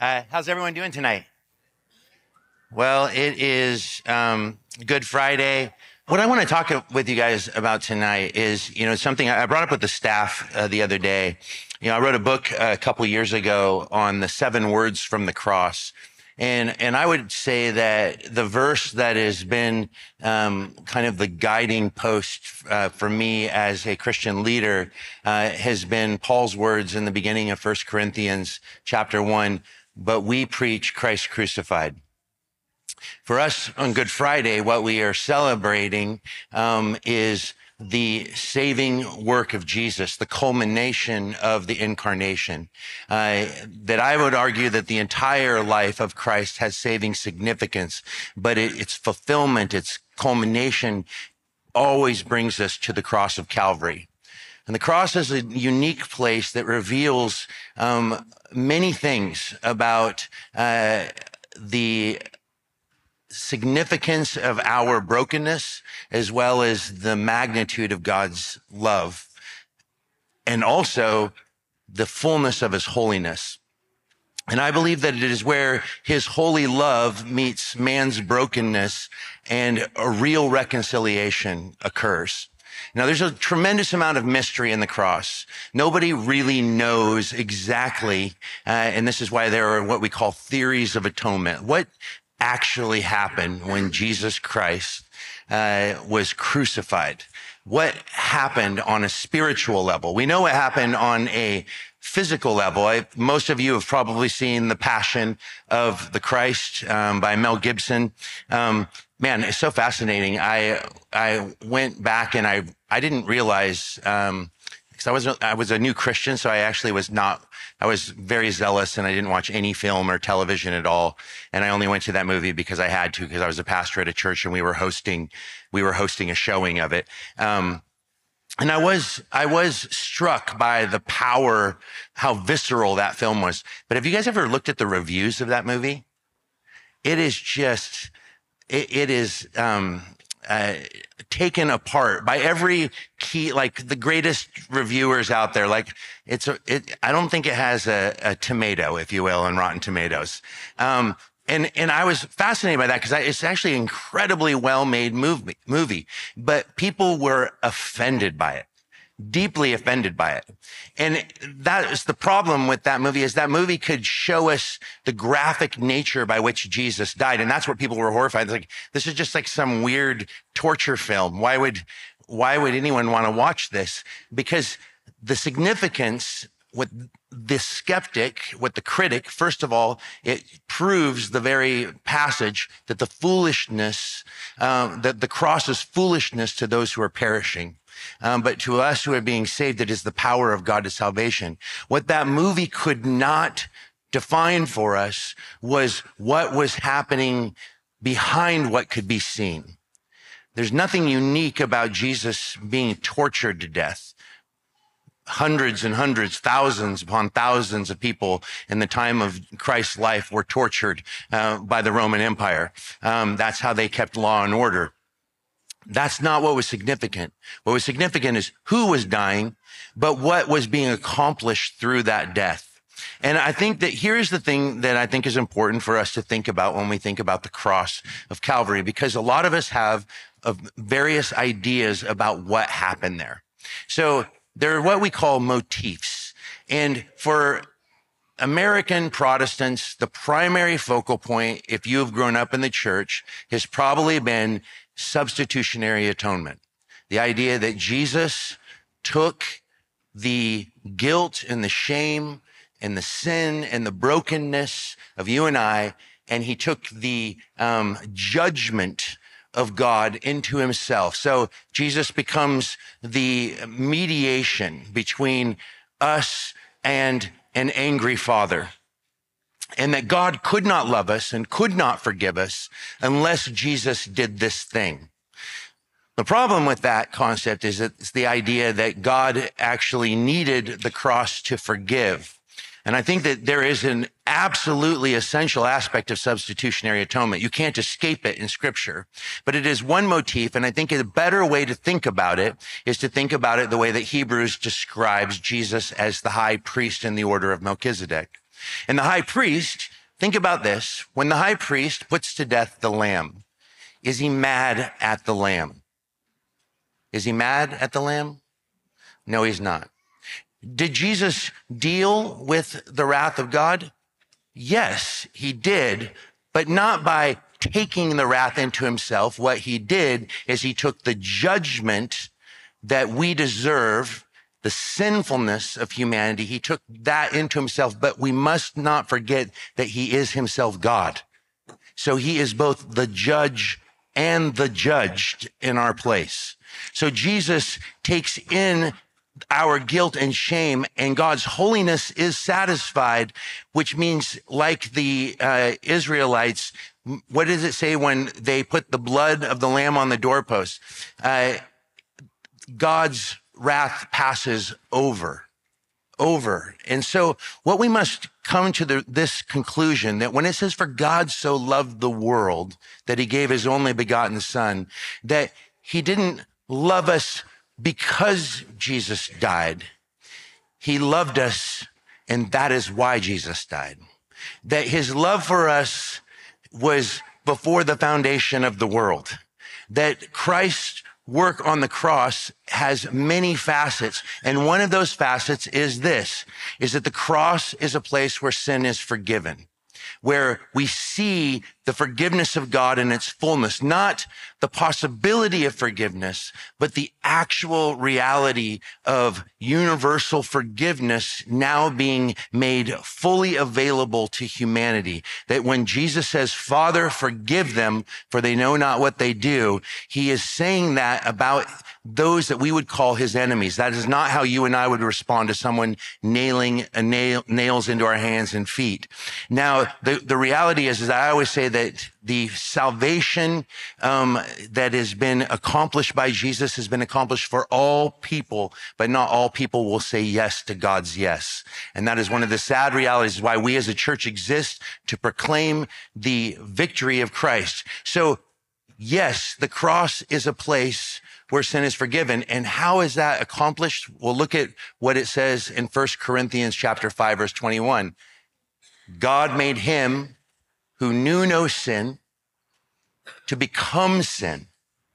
How's everyone doing tonight? Well, it is Good Friday. What I want to talk with you guys about tonight is, something I brought up with the staff the other day. I wrote a book a couple years ago on the 7 words from the cross. And I would say that the verse that has been kind of the guiding post for me as a Christian leader has been Paul's words in the beginning of 1 Corinthians chapter 1, but we preach Christ crucified. For us on Good Friday, what we are celebrating is the saving work of Jesus, the culmination of the incarnation. That I would argue that the entire life of Christ has saving significance, but its fulfillment, its culmination always brings us to the cross of Calvary. And the cross is a unique place that reveals many things about the significance of our brokenness, as well as the magnitude of God's love, and also the fullness of his holiness. And I believe that it is where his holy love meets man's brokenness and a real reconciliation occurs. Now, there's a tremendous amount of mystery in the cross. Nobody really knows exactly, and this is why there are what we call theories of atonement. What actually happened when Jesus Christ was crucified? What happened on a spiritual level? We know what happened on a physical level. Most of you have probably seen The Passion of the Christ by Mel Gibson. Man, it's so fascinating. I went back and I didn't realize, because I was a new Christian, so I was very zealous and I didn't watch any film or television at all. And I only went to that movie because I had to, because I was a pastor at a church and we were hosting a showing of it. And I was struck by the power, how visceral that film was. But have you guys ever looked at the reviews of that movie? It is just, it is, taken apart by every key, like the greatest reviewers out there. Like I don't think it has a tomato, if you will, on Rotten Tomatoes. And I was fascinated by that because it's actually an incredibly well-made movie, but people were offended by it, deeply offended by it. And that is the problem with that movie, is that movie could show us the graphic nature by which Jesus died. And that's what people were horrified. It's like, this is just like some weird torture film. Why would anyone want to watch this? Because the significance with the skeptic, with the critic, first of all, it proves the very passage that the foolishness, that the cross is foolishness to those who are perishing. But to us who are being saved, it is the power of God to salvation. What that movie could not define for us was what was happening behind what could be seen. There's nothing unique about Jesus being tortured to death. Hundreds and hundreds, thousands upon thousands of people in the time of Christ's life were tortured by the Roman Empire. That's how they kept law and order. That's not what was significant. What was significant is who was dying, but what was being accomplished through that death. And I think that here's the thing that I think is important for us to think about when we think about the cross of Calvary, because a lot of us have various ideas about what happened there. So there are what we call motifs. And for American Protestants, the primary focal point, if you have grown up in the church, has probably been substitutionary atonement. The idea that Jesus took the guilt and the shame and the sin and the brokenness of you and I, and he took the judgment of God into himself. So Jesus becomes the mediation between us and an angry father. And that God could not love us and could not forgive us unless Jesus did this thing. The problem with that concept is that it's the idea that God actually needed the cross to forgive. And I think that there is an absolutely essential aspect of substitutionary atonement. You can't escape it in Scripture, but it is one motif. And I think a better way to think about it is to think about it the way that Hebrews describes Jesus as the high priest in the order of Melchizedek. And the high priest Think about this. When the high priest puts to death the lamb, is he mad at the lamb? Is he mad at the lamb? No, he's not. Did Jesus deal with the wrath of God? Yes, he did, but not by taking the wrath into himself. What he did is he took the judgment that we deserve, the sinfulness of humanity. He took that into himself, but we must not forget that he is himself God. So he is both the judge and the judged in our place. So Jesus takes in our guilt and shame, and God's holiness is satisfied, which means, like the Israelites, what does it say when they put the blood of the lamb on the doorpost? God's wrath passes over. And so what we must come to this conclusion, that when it says, for God so loved the world that he gave his only begotten son, that he didn't love us because Jesus died. He loved us, and that is why Jesus died. That his love for us was before the foundation of the world. That Christ's work on the cross has many facets. And one of those facets is this, is that the cross is a place where sin is forgiven, where we see the forgiveness of God in its fullness, not the possibility of forgiveness, but the actual reality of universal forgiveness now being made fully available to humanity. That when Jesus says, Father, forgive them, for they know not what they do, he is saying that about those that we would call his enemies. That is not how you and I would respond to someone nailing nails into our hands and feet. Now, the reality is I always say that the salvation that has been accomplished by Jesus has been accomplished for all people, but not all people will say yes to God's yes. And that is one of the sad realities, why we as a church exist, to proclaim the victory of Christ. So yes, the cross is a place where sin is forgiven. And how is that accomplished? Well, look at what it says in 1 Corinthians chapter 5, verse 21. God made him who knew no sin to become sin.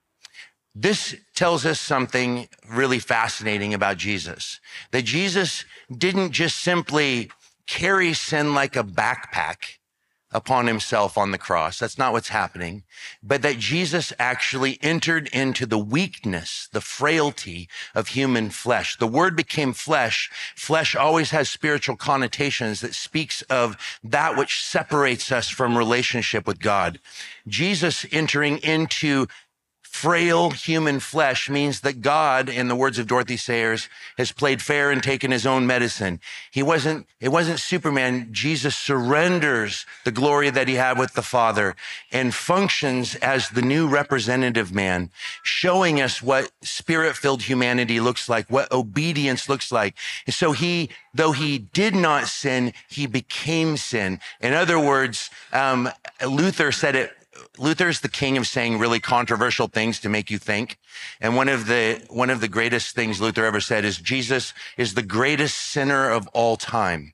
This tells us something really fascinating about Jesus, that Jesus didn't just simply carry sin like a backpack upon himself on the cross. That's not what's happening, but that Jesus actually entered into the weakness, the frailty of human flesh. The word became flesh. Flesh always has spiritual connotations that speaks of that which separates us from relationship with God. Jesus entering into frail human flesh means that God, in the words of Dorothy Sayers, has played fair and taken his own medicine. It wasn't Superman. Jesus surrenders the glory that he had with the Father and functions as the new representative man, showing us what spirit-filled humanity looks like, what obedience looks like. And so though he did not sin, he became sin. In other words, Luther said it. Luther's the king of saying really controversial things to make you think. And one of the greatest things Luther ever said is Jesus is the greatest sinner of all time.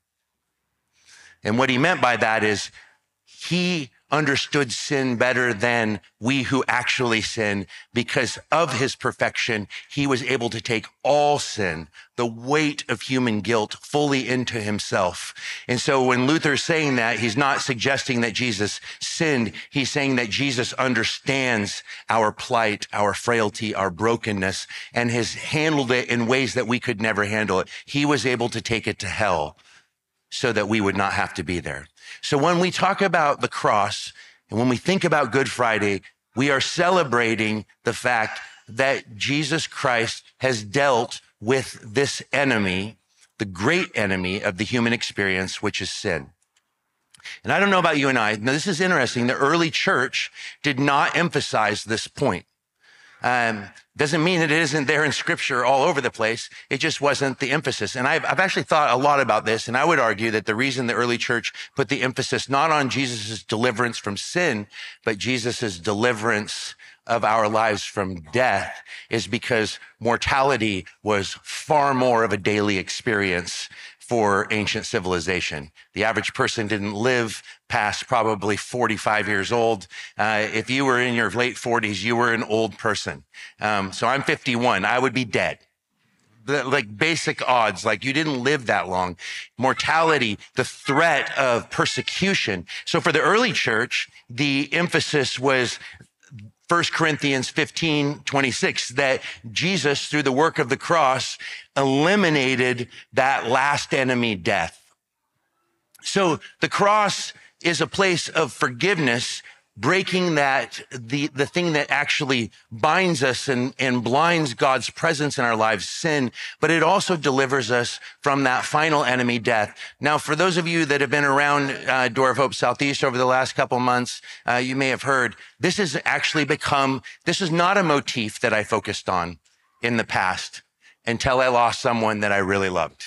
And what he meant by that is he understood sin better than we who actually sin. Because of his perfection, he was able to take all sin, the weight of human guilt, fully into himself. And so when Luther's saying that, he's not suggesting that Jesus sinned. He's saying that Jesus understands our plight, our frailty, our brokenness, and has handled it in ways that we could never handle it. He was able to take it to hell so that we would not have to be there. So when we talk about the cross and when we think about Good Friday, we are celebrating the fact that Jesus Christ has dealt with this enemy, the great enemy of the human experience, which is sin. And I don't know about you and I. Now, this is interesting. The early church did not emphasize this point. Doesn't mean that it isn't there in scripture all over the place. It just wasn't the emphasis. And I've actually thought a lot about this. And I would argue that the reason the early church put the emphasis not on Jesus' deliverance from sin, but Jesus' deliverance of our lives from death is because mortality was far more of a daily experience for ancient civilization. The average person didn't live past probably 45 years old. If you were in your late 40s, you were an old person. So I'm 51. I would be dead. Like basic odds, like you didn't live that long. Mortality, the threat of persecution. So for the early church, the emphasis was 1 Corinthians 15:26, that Jesus, through the work of the cross, eliminated that last enemy, death. So the cross is a place of forgiveness, breaking that, the thing that actually binds us and blinds God's presence in our lives, sin, but it also delivers us from that final enemy, death. Now, for those of you that have been around Door of Hope Southeast over the last couple months, you may have heard, this has actually become, this is not a motif that I focused on in the past until I lost someone that I really loved.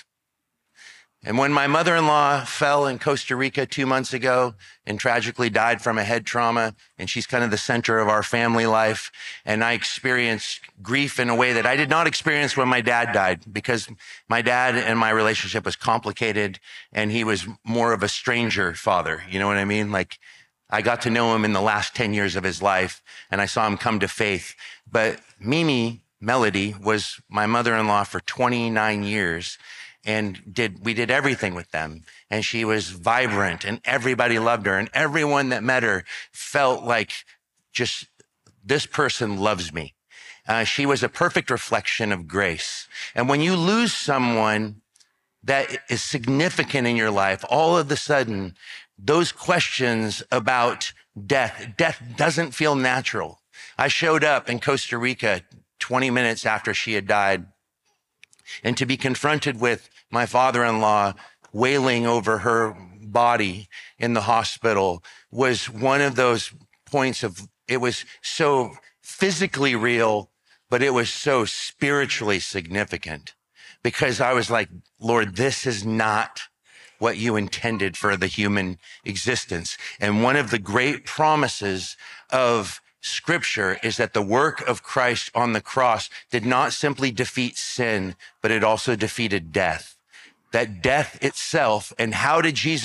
And when my mother-in-law fell in Costa Rica 2 months ago and tragically died from a head trauma, and she's kind of the center of our family life, and I experienced grief in a way that I did not experience when my dad died, because my dad and my relationship was complicated, and he was more of a stranger father. You know what I mean? Like, I got to know him in the last 10 years of his life, and I saw him come to faith. But Mimi Melody was my mother-in-law for 29 years. And we did everything with them. And she was vibrant and everybody loved her. And everyone that met her felt like, just, this person loves me. She was a perfect reflection of grace. And when you lose someone that is significant in your life, all of a sudden, those questions about death doesn't feel natural. I showed up in Costa Rica 20 minutes after she had died. And to be confronted with my father-in-law wailing over her body in the hospital was one of those points of, it was so physically real, but it was so spiritually significant, because I was like, Lord, this is not what you intended for the human existence. And one of the great promises of Scripture is that the work of Christ on the cross did not simply defeat sin, but it also defeated death. That death itself, and how did he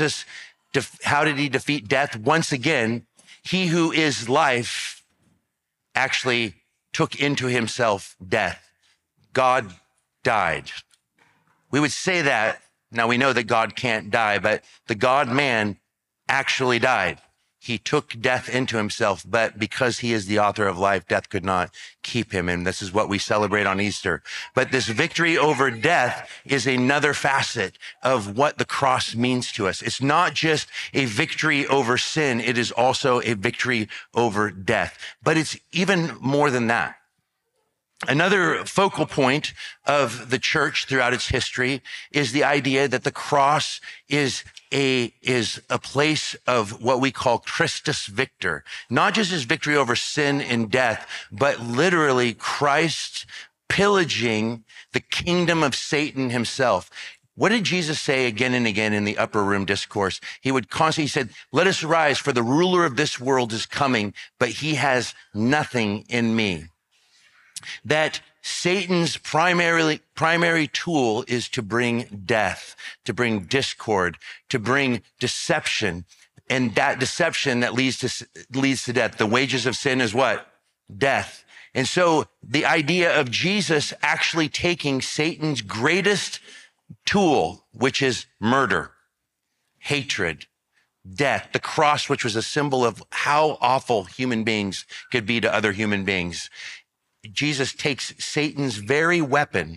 defeat death? Once again, he who is life actually took into himself death. God died. We would say that, now we know that God can't die, but the God-man actually died. He took death into himself, but because he is the author of life, death could not keep him. And this is what we celebrate on Easter. But this victory over death is another facet of what the cross means to us. It's not just a victory over sin. It is also a victory over death. But it's even more than that. Another focal point of the church throughout its history is the idea that the cross is a place of what we call Christus Victor, not just his victory over sin and death, but literally Christ pillaging the kingdom of Satan himself. What did Jesus say again and again in the upper room discourse? He said, let us rise, for the ruler of this world is coming, but he has nothing in me. That Satan's primary tool is to bring death, to bring discord, to bring deception. And that deception that leads to death. The wages of sin is what? Death. And so the idea of Jesus actually taking Satan's greatest tool, which is murder, hatred, death, the cross, which was a symbol of how awful human beings could be to other human beings. Jesus takes Satan's very weapon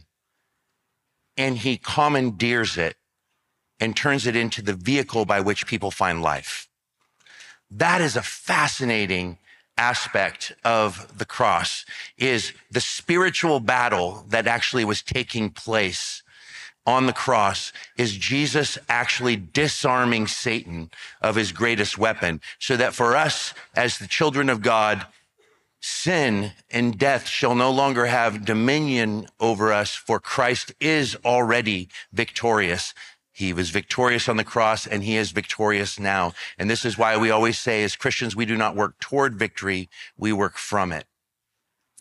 and he commandeers it and turns it into the vehicle by which people find life. That is a fascinating aspect of the cross, is the spiritual battle that actually was taking place on the cross, is Jesus actually disarming Satan of his greatest weapon, so that for us as the children of God, sin and death shall no longer have dominion over us, for Christ is already victorious. He was victorious on the cross and he is victorious now. And this is why we always say as Christians, we do not work toward victory, we work from it.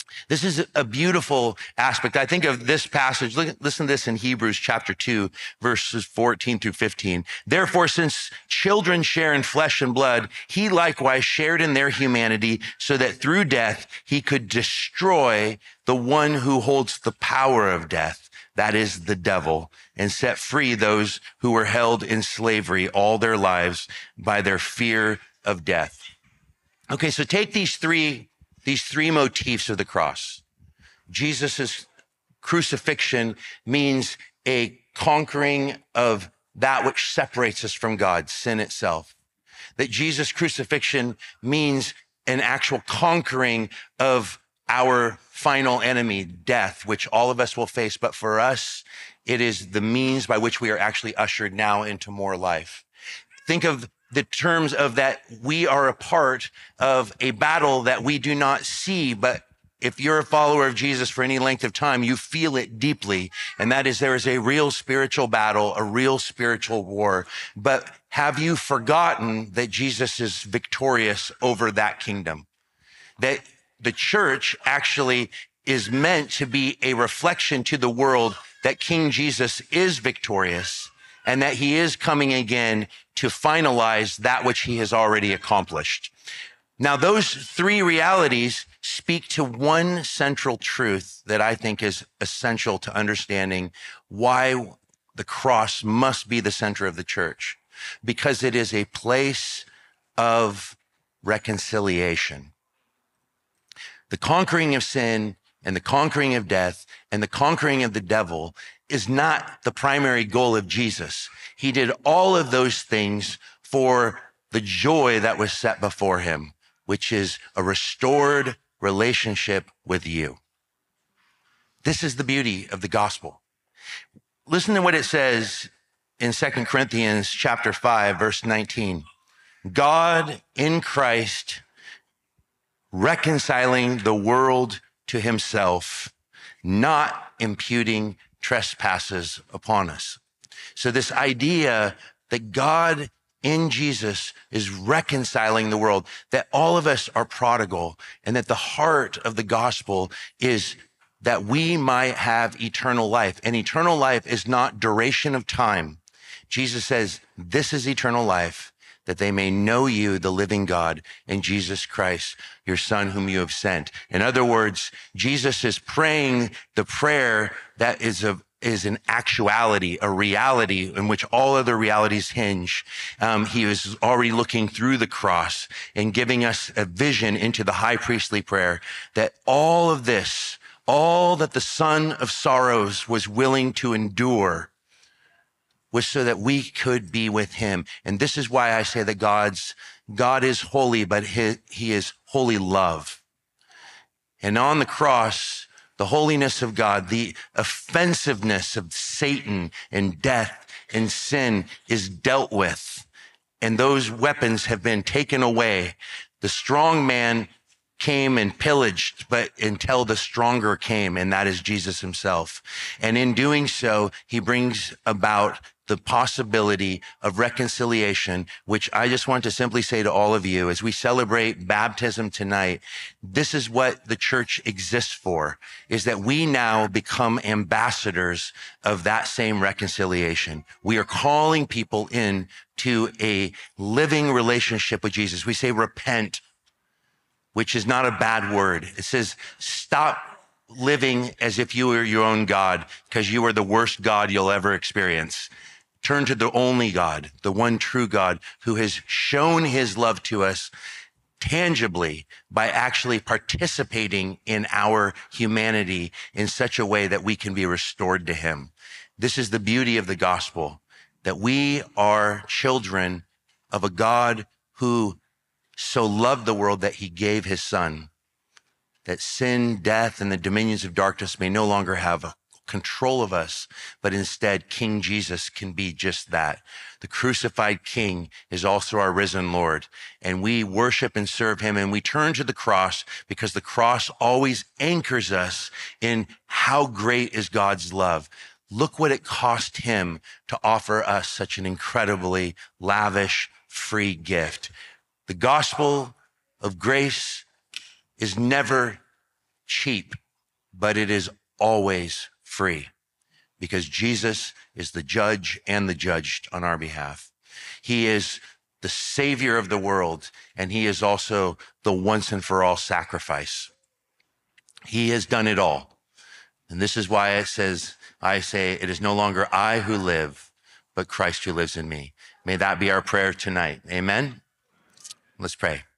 This is a beautiful aspect. I think of this passage. Listen to this in Hebrews chapter 2, verses 14 through 15. Therefore, since children share in flesh and blood, he likewise shared in their humanity so that through death, he could destroy the one who holds the power of death. That is the devil, and set free those who were held in slavery all their lives by their fear of death. Okay, so take these three motifs of the cross. Jesus' crucifixion means a conquering of that which separates us from God, sin itself. That Jesus' crucifixion means an actual conquering of our final enemy, death, which all of us will face. But for us, it is the means by which we are actually ushered now into more life. Think of the terms of that we are a part of a battle that we do not see, but if you're a follower of Jesus for any length of time, you feel it deeply. And that is, there is a real spiritual battle, a real spiritual war. But have you forgotten that Jesus is victorious over that kingdom? That the church actually is meant to be a reflection to the world that King Jesus is victorious and that he is coming again to finalize that which he has already accomplished. Now, those three realities speak to one central truth that I think is essential to understanding why the cross must be the center of the church, because it is a place of reconciliation. The conquering of sin and the conquering of death and the conquering of the devil is not the primary goal of Jesus. He did all of those things for the joy that was set before him, which is a restored relationship with you. This is the beauty of the gospel. Listen to what it says in 2 Corinthians chapter 5, verse 19. God in Christ reconciling the world to himself, not imputing trespasses upon us. So this idea that God in Jesus is reconciling the world, that all of us are prodigal, and that the heart of the gospel is that we might have eternal life. And eternal life is not duration of time. Jesus says, this is eternal life, that they may know you, the living God, and Jesus Christ, your Son, whom you have sent. In other words, Jesus is praying the prayer that is an actuality, a reality in which all other realities hinge. He was already looking through the cross and giving us a vision into the high priestly prayer that all of this, all that the Son of Sorrows was willing to endure, was so that we could be with him. And this is why I say that God is holy, but he is holy love. And on the cross, the holiness of God, the offensiveness of Satan and death and sin is dealt with. And those weapons have been taken away. The strong man came and pillaged, but until the stronger came, and that is Jesus himself. And in doing so, he brings about the possibility of reconciliation, which I just want to simply say to all of you as we celebrate baptism tonight, this is what the church exists for, is that we now become ambassadors of that same reconciliation. We are calling people in to a living relationship with Jesus. We say repent, which is not a bad word. It says stop living as if you were your own God, because you are the worst God you'll ever experience. Turn to the only God, the one true God, who has shown his love to us tangibly by actually participating in our humanity in such a way that we can be restored to him. This is the beauty of the gospel, that we are children of a God who so loved the world that he gave his son, that sin, death, and the dominions of darkness may no longer have control of us, but instead King Jesus can be just that. The crucified King is also our risen Lord, and we worship and serve him, and we turn to the cross because the cross always anchors us in how great is God's love. Look what it cost him to offer us such an incredibly lavish, free gift. The gospel of grace is never cheap, but it is always free because Jesus is the judge and the judged on our behalf. He is the savior of the world, and he is also the once and for all sacrifice. He has done it all. And this is why I say, it is no longer I who live, but Christ who lives in me. May that be our prayer tonight. Amen. Let's pray.